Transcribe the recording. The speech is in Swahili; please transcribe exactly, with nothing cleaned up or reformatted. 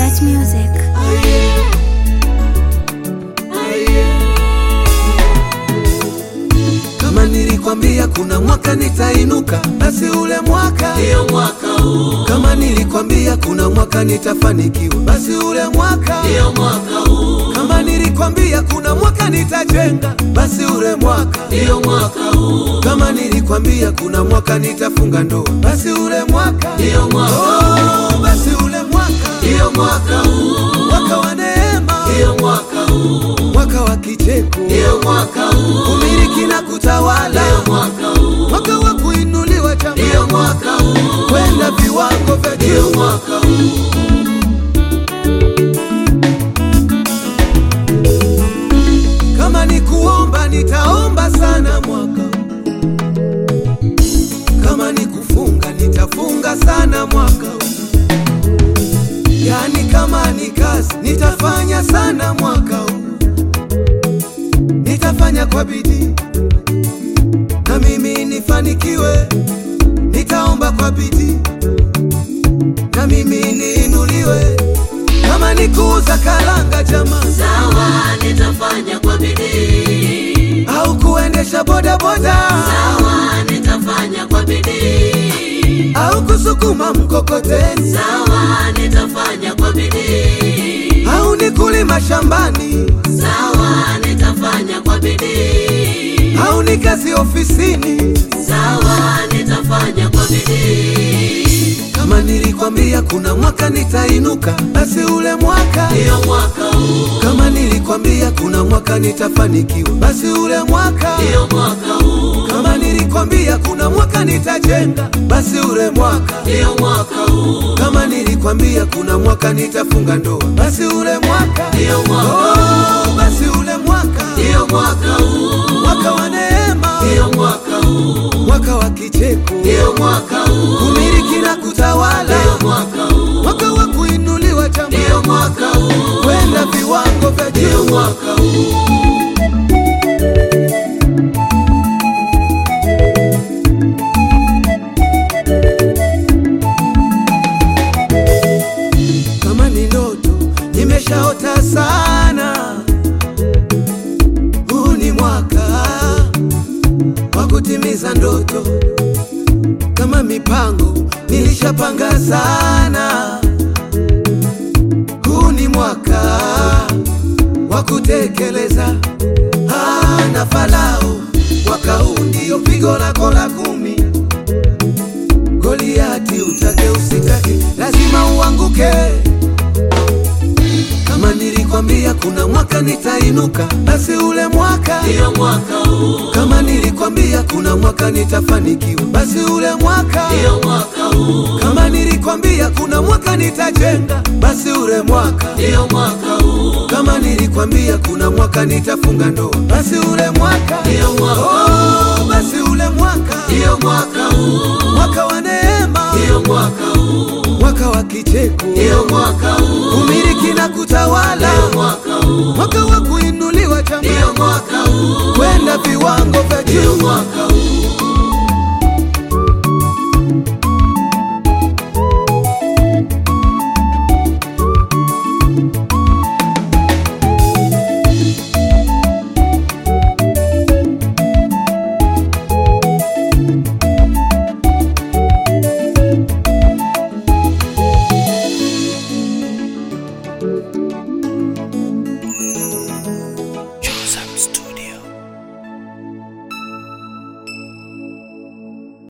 Touch music. Kama nilikwambia kuna mwaka nitainuka, basi ule mwaka ndio mwaka huu. Kama nilikwambia kuna mwaka nitafanikiwa, basi ule mwaka ndio mwaka huu. Kama nilikwambia kuna mwaka nitajenga, basi ule mwaka ndio mwaka huu. Kama nilikwambia kuna mwaka nitafunga ndoa, basi ule mwaka ndio mwaka huu. Oh, basi ule mwaka ndio mwaka huu. Mwaka wa neema ndio mwaka huu. Mwaka wa kicheko ndio mwaka huu. Kumiliki na kutawala ndio mwaka huu. Mwaka wa kuinuliwa jamani, ndio mwaka huu. kwenda viwango vya juu, ndio mwaka huu. Kama ni kuomba nitaomba sana mwaka huu. Kama ni kufunga nitafunga sana mwaka huu. Yani kama ni kazi nitafanya sana mwaka huu. Nitafanya kwa bidii na mimi nifanikiwe. Nitaomba kwa bidii na mimi niinuliwe. Kama ni kuuza karanga jamaa, sawa nitafanya kwa bidii. Au kuendesha boda boda, sawa nitafanya kwa bidii. Au kusukuma mkokoteni, sawa nitafanya kwa bidii. Au ni kulima shambani, sawa nitafanya kwa bidii. Au ni kazi ofisini, sawa nitafanya kwa bidii. Kama nilikwambia kuna mwaka nitainuka, basi ule mwaka ndio mwaka huu. Kama nilikwambia kuna mwaka nitafanikiwa, basi ule mwaka ndio mwaka huu. Kama nilikwambia kuna mwaka nitajenga, basi ule mwaka ndio mwaka huu. Kama nilikwambia kuna mwaka nitafunga ndoa, basi ule mwaka ndio mwaka huu. Oh, basi ule mwaka ndio mwaka huu. Mwaka wa neema ndio mwaka huu. Mwaka wa kicheko ndio mwaka huu. Kumiliki na kutawala ndio mwaka huu. Mwaka wa kuinuliwa jamani, ndio mwaka huu. kwenda viwango vya ndio juu, mwaka huu. Kama ni ndoto nimeshaota sana, huu ni mwaka wa kutimiza ndoto. Kama mipango nilishapanga sana, huu ni mwaka wa kutekeleza. Ah, na Farao mwaka huu ndio pigo lako la kumi. Goliati utake usitake lazima uanguke. Kama nilikwambia kuna mwaka nitainuka, basi ule mwaka ndio mwaka huu. Kama nilikwambia kuna mwaka nitafanikiwa, basi ule mwaka ndio mwaka huu. Kama nilikwambia kuna mwaka nitajenga, basi ule mwaka ndio mwaka huu. Kama nilikwambia kuna mwaka nitafunga ndoa, basi ule mwaka ndio mwaka huu. Oh, basi ule mwaka ndio mwaka huu. Mwaka wa neema ndio mwaka huu. Mwaka wa kicheko ndio mwaka huu. Kumiliki na kutawala ndio mwaka huu. Mwaka wa kuinuliwa jamani, ndio mwaka huu. kwenda viwango vya ndio juu, mwaka huu.